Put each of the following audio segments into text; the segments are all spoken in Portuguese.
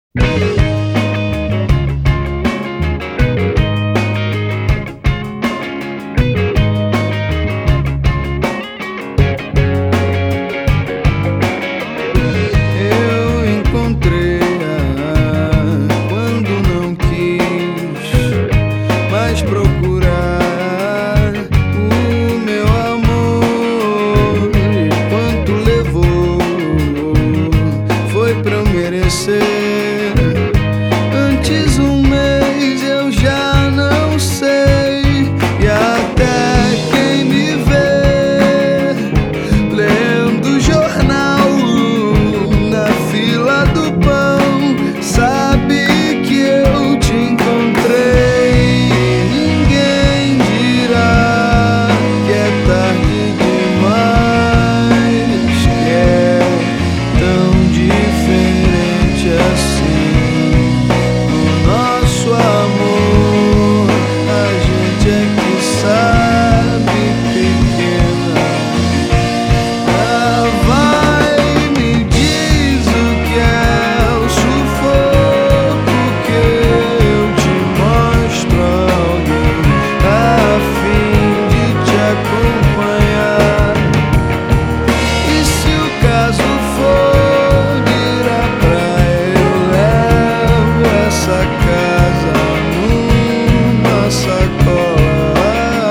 Eu encontrei-a quando não quis mais procurar o meu amor. E quanto levou foi pra eu merecer. Antes um mês eu já não sei, e até quem me vê lendo jornal na fila do pão sabe que eu te encontrei. Ninguém dirá que é tarde demais, que é tão diferente assim. Nosso amor, a gente é que sabe, pequena. Ah, vai, me diz o que é o sufoco que eu te mostro, alguém a fim de te acompanhar. E se o caso for de ir à praia, eu levo essa casa numa sacola.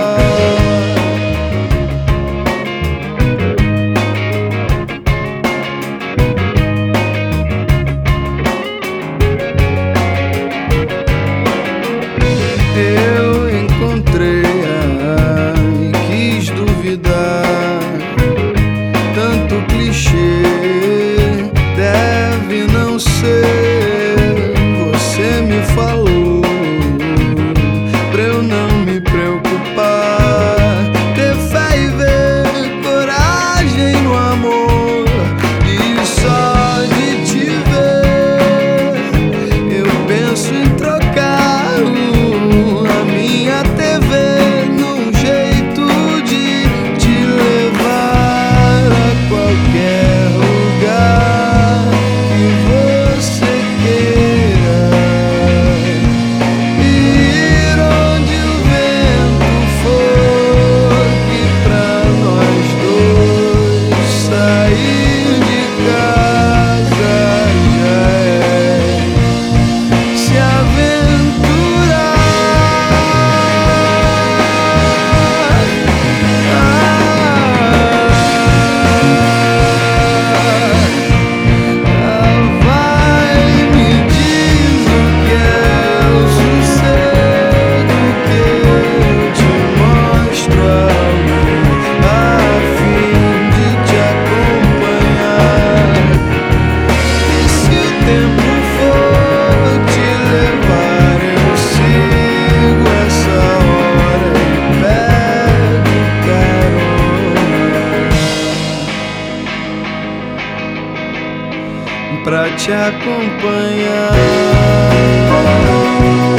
Eu encontrei-a e quis duvidar. Tanto clichê deve não ser. Você me falou pra eu não me preocupar, ter fé e ver coragem no amor. E só de te ver eu penso em trocar a minha TV num jeito de te levar a qualquer lugar que você queira, ir onde o vento for, que pra nós dois sair de casa já é se aventurar. Vai, me diz o que é o sossego que eu te mostro, alguém a fim de te acompanhar. E se o tempo for te levar, eu sigo essa hora e pego carona pra te acompanhar.